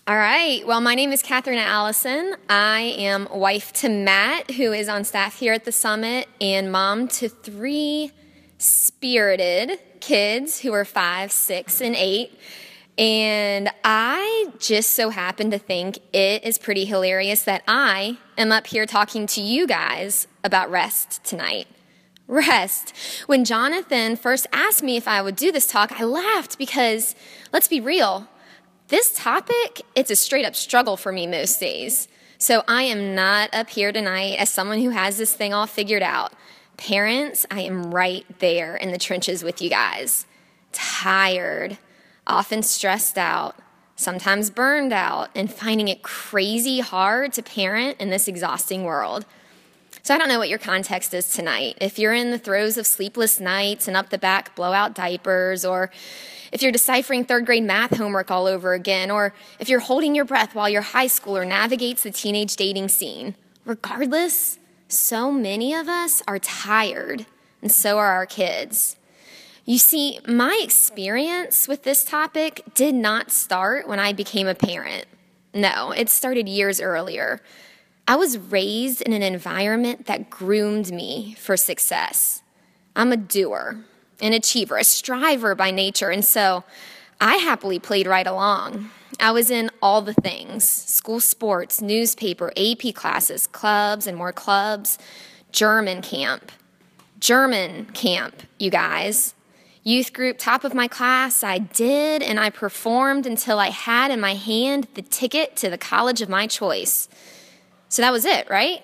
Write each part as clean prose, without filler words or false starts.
All right. Well, my name is Catherine Allison. I am wife to Matt, who is on staff here at the Summit, and mom to 3 spirited kids who are 5, 6, and 8. And I just so happen to think it is pretty hilarious that I am up here talking to you guys about rest tonight. Rest. When Jonathan first asked me if I would do this talk, I laughed because, let's be real, this topic, it's a straight up struggle for me most days. So I am not up here tonight as someone who has this thing all figured out. Parents, I am right there in the trenches with you guys. Tired, often stressed out, sometimes burned out, and finding it crazy hard to parent in this exhausting world. So I don't know what your context is tonight. If you're in the throes of sleepless nights and up the back blowout diapers, or if you're deciphering 3rd grade math homework all over again, or if you're holding your breath while your high schooler navigates the teenage dating scene. Regardless, so many of us are tired, and so are our kids. You see, my experience with this topic did not start when I became a parent. No, it started years earlier. I was raised in an environment that groomed me for success. I'm a doer, an achiever, a striver by nature, and so I happily played right along. I was in all the things: school sports, newspaper, AP classes, clubs and more clubs, German camp, you guys. Youth group, top of my class, I did and I performed until I had in my hand the ticket to the college of my choice. So that was it, right?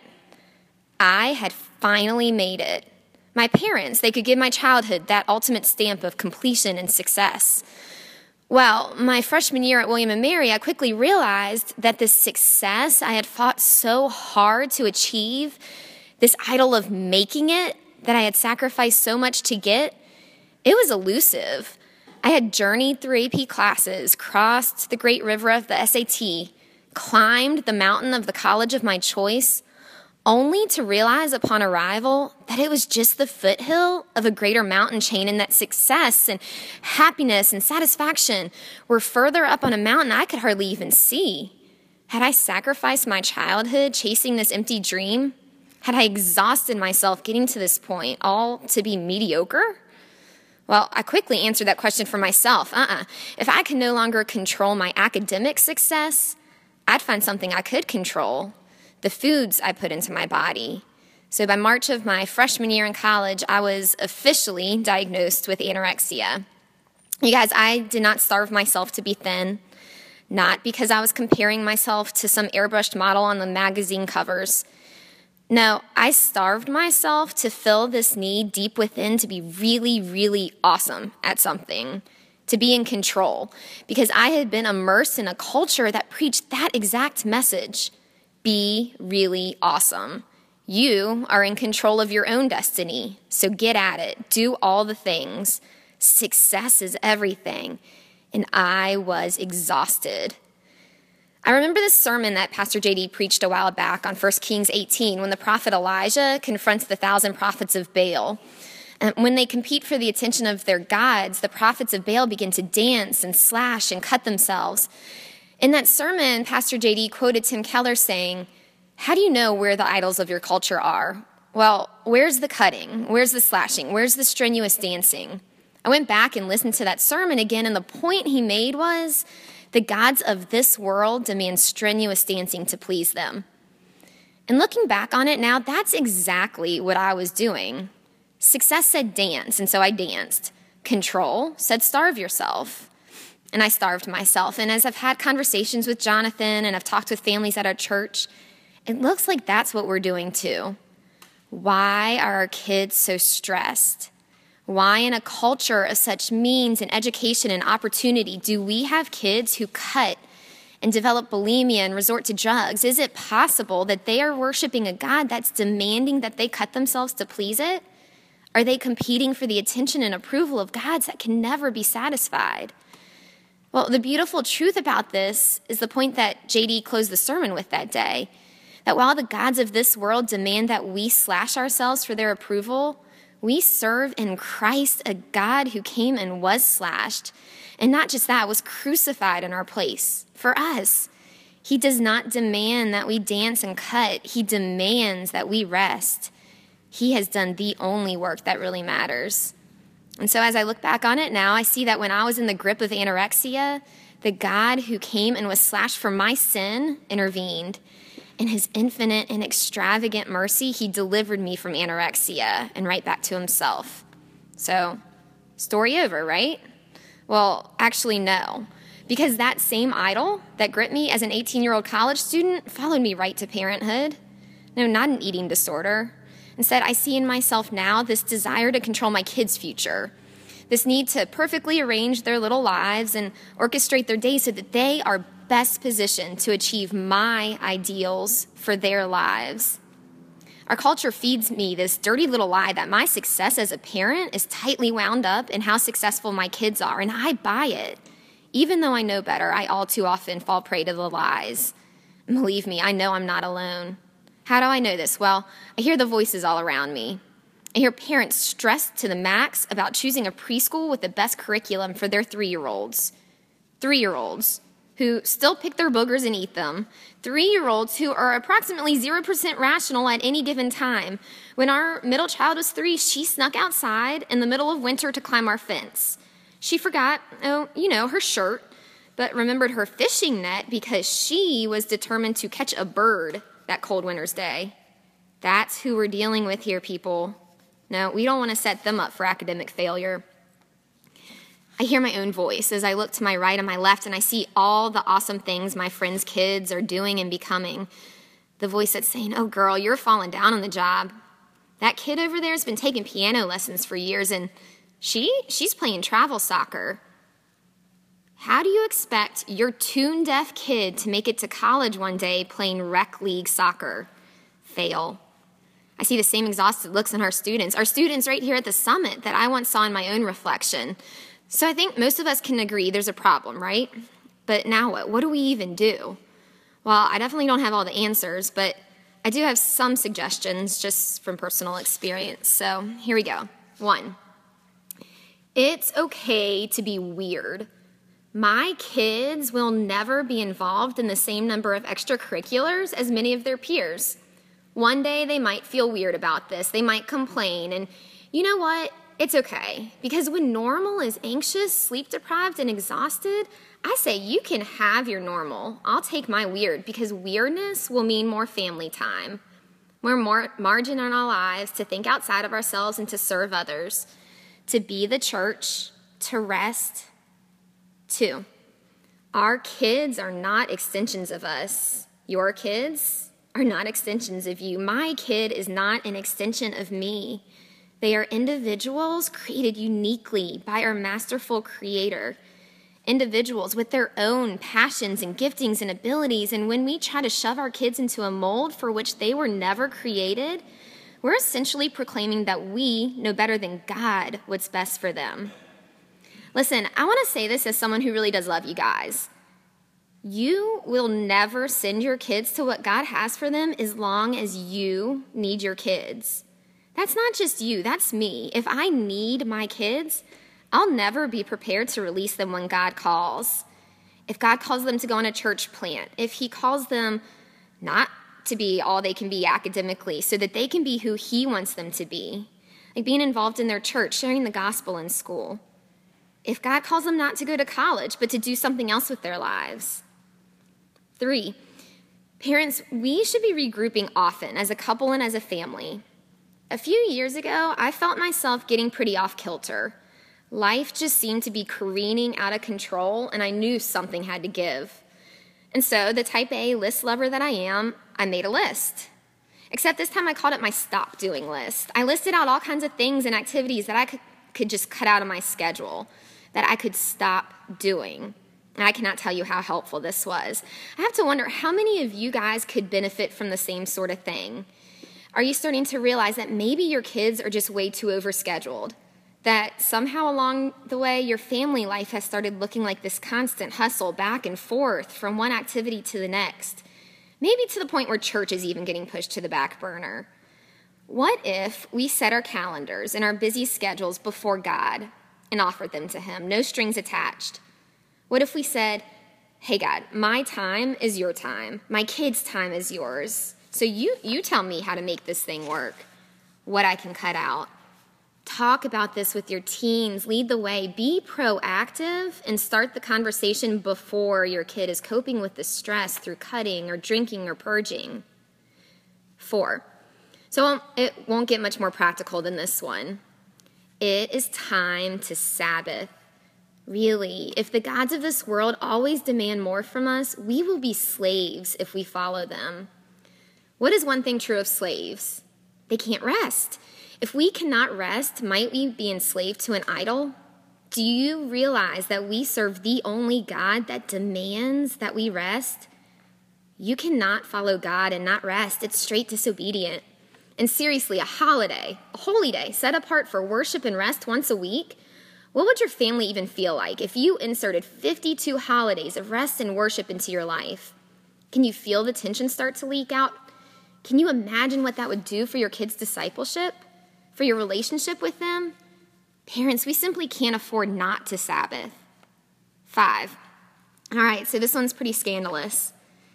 I had finally made it. My parents, they could give my childhood that ultimate stamp of completion and success. Well, my freshman year at William & Mary, I quickly realized that this success I had fought so hard to achieve, this idol of making it that I had sacrificed so much to get, it was elusive. I had journeyed through AP classes, crossed the great river of the SAT, climbed the mountain of the college of my choice, only to realize upon arrival that it was just the foothill of a greater mountain chain, and that success and happiness and satisfaction were further up on a mountain I could hardly even see. Had I sacrificed my childhood chasing this empty dream? Had I exhausted myself getting to this point, all to be mediocre? Well, I quickly answered that question for myself. If I could no longer control my academic success, I'd find something I could control: the foods I put into my body. So by March of my freshman year in college, I was officially diagnosed with anorexia. You guys, I did not starve myself to be thin, not because I was comparing myself to some airbrushed model on the magazine covers. No, I starved myself to fill this need deep within to be really, really awesome at something, to be in control, because I had been immersed in a culture that preached that exact message. Be really awesome. You are in control of your own destiny, so get at it. Do all the things. Success is everything. And I was exhausted. I remember this sermon that Pastor JD preached a while back on 1 Kings 18 when the prophet Elijah confronts the 1,000 prophets of Baal. And when they compete for the attention of their gods, the prophets of Baal begin to dance and slash and cut themselves. In that sermon, Pastor JD quoted Tim Keller saying, "How do you know where the idols of your culture are? Well, where's the cutting? Where's the slashing? Where's the strenuous dancing?" I went back and listened to that sermon again, and the point he made was the gods of this world demand strenuous dancing to please them. And looking back on it now, that's exactly what I was doing. Success said dance, and so I danced. Control said starve yourself. And I starved myself. And as I've had conversations with Jonathan and I've talked with families at our church, it looks like that's what we're doing too. Why are our kids so stressed? Why, in a culture of such means and education and opportunity, do we have kids who cut and develop bulimia and resort to drugs? Is it possible that they are worshiping a God that's demanding that they cut themselves to please it? Are they competing for the attention and approval of gods that can never be satisfied? Well, the beautiful truth about this is the point that JD closed the sermon with that day, that while the gods of this world demand that we slash ourselves for their approval, We serve in Christ a God who came and was slashed. And not just that, was crucified in our place for us. He does not demand that we dance and cut. He demands that we rest. He has done the only work that really matters. And so as I look back on it now, I see that when I was in the grip of anorexia, the God who came and was slashed for my sin intervened. In his infinite and extravagant mercy, he delivered me from anorexia and right back to himself. So, story over, right? Well, actually, no. Because that same idol that gripped me as an 18-year-old college student followed me right to parenthood. No, not an eating disorder. Instead, I see in myself now this desire to control my kids' future, this need to perfectly arrange their little lives and orchestrate their days so that they are best positioned to achieve my ideals for their lives. Our culture feeds me this dirty little lie that my success as a parent is tightly wound up in how successful my kids are, and I buy it. Even though I know better, I all too often fall prey to the lies. And believe me, I know I'm not alone. How do I know this? Well, I hear the voices all around me. I hear parents stressed to the max about choosing a preschool with the best curriculum for their 3-year-olds. 3-year-olds who still pick their boogers and eat them. 3-year-olds who are approximately 0% rational at any given time. When our middle child was 3, she snuck outside in the middle of winter to climb our fence. She forgot, her shirt, but remembered her fishing net because she was determined to catch a bird that cold winter's day. That's who we're dealing with here, people. No, we don't want to set them up for academic failure. I hear my own voice as I look to my right and my left, and I see all the awesome things my friends' kids are doing and becoming. The voice that's saying, "Oh, girl, you're falling down on the job. That kid over there has been taking piano lessons for years, and she's playing travel soccer. How do you expect your tune-deaf kid to make it to college one day playing rec league soccer? Fail." I see the same exhausted looks on our students right here at the summit that I once saw in my own reflection. So I think most of us can agree there's a problem, right? But now what? What do we even do? Well, I definitely don't have all the answers, but I do have some suggestions just from personal experience. So here we go. 1, it's okay to be weird. My kids will never be involved in the same number of extracurriculars as many of their peers. One day they might feel weird about this. They might complain. And you know what? It's okay. Because when normal is anxious, sleep-deprived, and exhausted, I say you can have your normal. I'll take my weird because weirdness will mean more family time. More margin in our lives to think outside of ourselves and to serve others. To be the church. To rest. 2, our kids are not extensions of us. Your kids are not extensions of you. My kid is not an extension of me. They are individuals created uniquely by our masterful Creator. Individuals with their own passions and giftings and abilities. And when we try to shove our kids into a mold for which they were never created, we're essentially proclaiming that we know better than God what's best for them. Listen, I want to say this as someone who really does love you guys. You will never send your kids to what God has for them as long as you need your kids. That's not just you, that's me. If I need my kids, I'll never be prepared to release them when God calls. If God calls them to go on a church plant, if he calls them not to be all they can be academically so that they can be who he wants them to be, like being involved in their church, sharing the gospel in school. If God calls them not to go to college, but to do something else with their lives. 3, parents, we should be regrouping often as a couple and as a family. A few years ago, I felt myself getting pretty off kilter. Life just seemed to be careening out of control, and I knew something had to give. And so, the type A list lover that I am, I made a list. Except this time I called it my stop doing list. I listed out all kinds of things and activities that I could just cut out of my schedule, that I could stop doing. And I cannot tell you how helpful this was. I have to wonder how many of you guys could benefit from the same sort of thing. Are you starting to realize that maybe your kids are just way too overscheduled? That somehow along the way, your family life has started looking like this constant hustle back and forth from one activity to the next. Maybe to the point where church is even getting pushed to the back burner. What if we set our calendars and our busy schedules before God and offered them to him, no strings attached? What if we said, hey, God, my time is your time. My kids' time is yours. So you tell me how to make this thing work, what I can cut out. Talk about this with your teens. Lead the way. Be proactive and start the conversation before your kid is coping with the stress through cutting or drinking or purging. 4. So it won't get much more practical than this one. It is time to Sabbath. Really, if the gods of this world always demand more from us, we will be slaves if we follow them. What is one thing true of slaves? They can't rest. If we cannot rest, might we be enslaved to an idol? Do you realize that we serve the only God that demands that we rest? You cannot follow God and not rest. It's straight disobedient. And seriously, a holiday, a holy day, set apart for worship and rest once a week, what would your family even feel like if you inserted 52 holidays of rest and worship into your life? Can you feel the tension start to leak out? Can you imagine what that would do for your kids' discipleship, for your relationship with them? Parents, we simply can't afford not to Sabbath. 5. All right, so this one's pretty scandalous.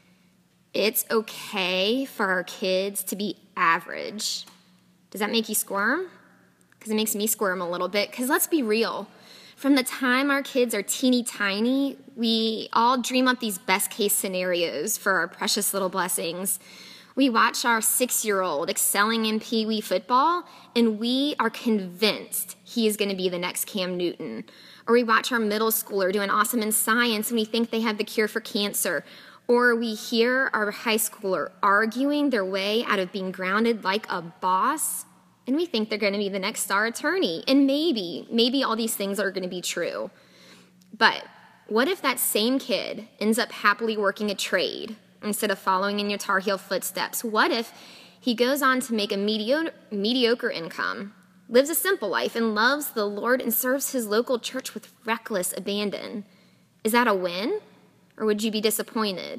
It's okay for our kids to be average. Does that make you squirm? Because it makes me squirm a little bit. Because let's be real. From the time our kids are teeny tiny, we all dream up these best case scenarios for our precious little blessings. We watch our 6-year-old excelling in Pee Wee football, and we are convinced he is going to be the next Cam Newton. Or we watch our middle schooler doing awesome in science, and we think they have the cure for cancer. Or we hear our high schooler arguing their way out of being grounded like a boss, and we think they're going to be the next star attorney. And maybe all these things are going to be true. But what if that same kid ends up happily working a trade instead of following in your Tar Heel footsteps? What if he goes on to make a mediocre income, lives a simple life, and loves the Lord and serves his local church with reckless abandon? Is that a win? Or would you be disappointed?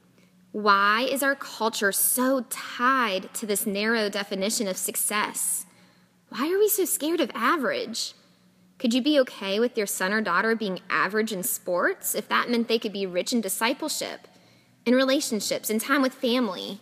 Why is our culture so tied to this narrow definition of success? Why are we so scared of average? Could you be okay with your son or daughter being average in sports if that meant they could be rich in discipleship, in relationships, in time with family?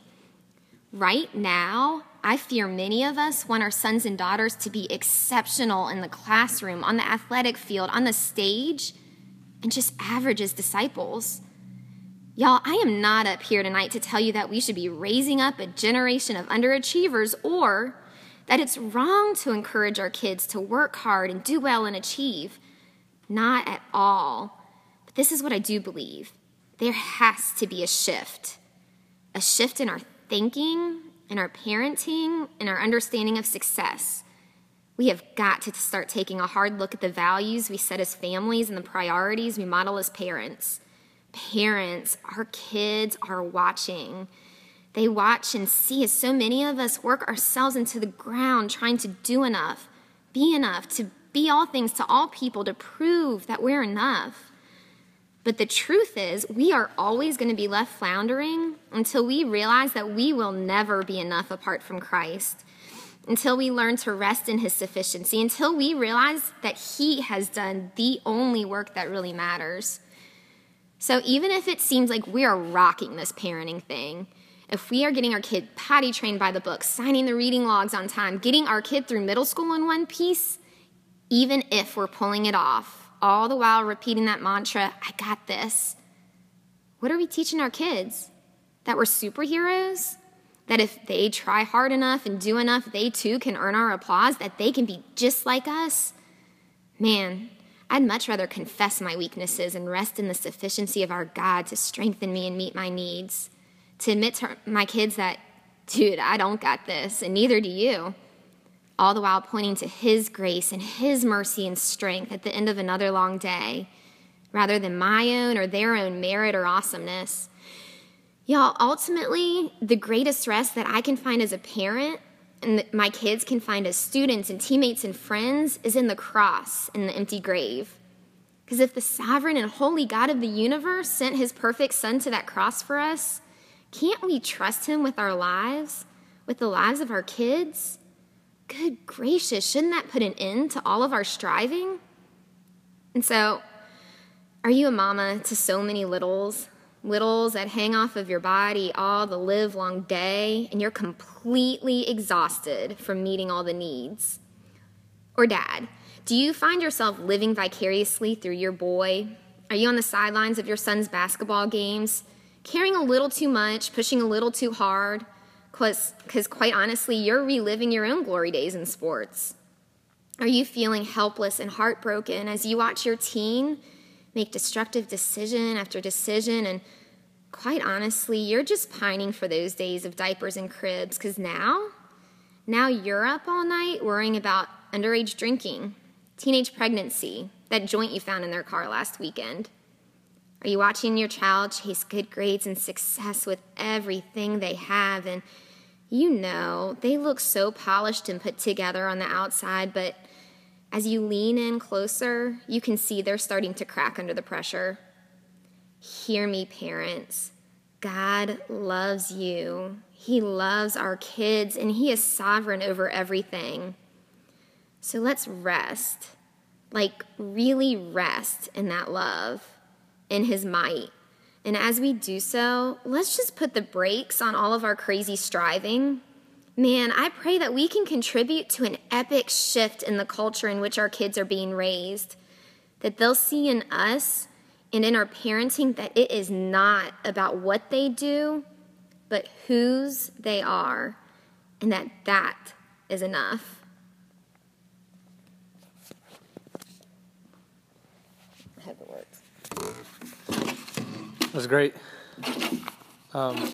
Right now, I fear many of us want our sons and daughters to be exceptional in the classroom, on the athletic field, on the stage, and just average as disciples. Y'all, I am not up here tonight to tell you that we should be raising up a generation of underachievers or that it's wrong to encourage our kids to work hard and do well and achieve. Not at all. But this is what I do believe. There has to be a shift in our thinking, in our parenting, in our understanding of success. We have got to start taking a hard look at the values we set as families and the priorities we model as parents. Parents, our kids are watching. They watch and see as so many of us work ourselves into the ground trying to do enough, to be all things to all people, to prove that we're enough. But the truth is, we are always going to be left floundering until we realize that we will never be enough apart from Christ. Until we learn to rest in his sufficiency, until we realize that he has done the only work that really matters. So even if it seems like we are rocking this parenting thing, if we are getting our kid potty trained by the book, signing the reading logs on time, getting our kid through middle school in one piece, even if we're pulling it off, all the while repeating that mantra, I got this, what are we teaching our kids? That we're superheroes? That if they try hard enough and do enough, they too can earn our applause, that they can be just like us? Man, I'd much rather confess my weaknesses and rest in the sufficiency of our God to strengthen me and meet my needs. To admit to my kids that, dude, I don't got this, and neither do you. All the while pointing to his grace and his mercy and strength at the end of another long day, rather than my own or their own merit or awesomeness. Y'all, ultimately, the greatest rest that I can find as a parent and that my kids can find as students and teammates and friends is in the cross, in the empty grave. Because if the sovereign and holy God of the universe sent his perfect son to that cross for us, can't we trust him with our lives? with the lives of our kids? Good gracious, shouldn't that put an end to all of our striving? And so, are you a mama to so many littles that hang off of your body all the livelong day, and you're completely exhausted from meeting all the needs? Or dad, do you find yourself living vicariously through your boy? Are you on the sidelines of your son's basketball games, caring a little too much, pushing a little too hard? Because quite honestly, you're reliving your own glory days in sports. Are you feeling helpless and heartbroken as you watch your teen make destructive decision after decision? And quite honestly, you're just pining for those days of diapers and cribs, because now you're up all night worrying about underage drinking, teenage pregnancy, that joint you found in their car last weekend. Are you watching your child chase good grades and success with everything they have? And you know, they look so polished and put together on the outside, but as you lean in closer, you can see they're starting to crack under the pressure. Hear me, parents. God loves you. He loves our kids, and He is sovereign over everything. So let's rest, like really rest in that love, in His might. And as we do so, let's just put the brakes on all of our crazy striving. Man, I pray that we can contribute to an epic shift in the culture in which our kids are being raised, that they'll see in us and in our parenting that it is not about what they do, but whose they are, and that is enough. I hope it works. That was great.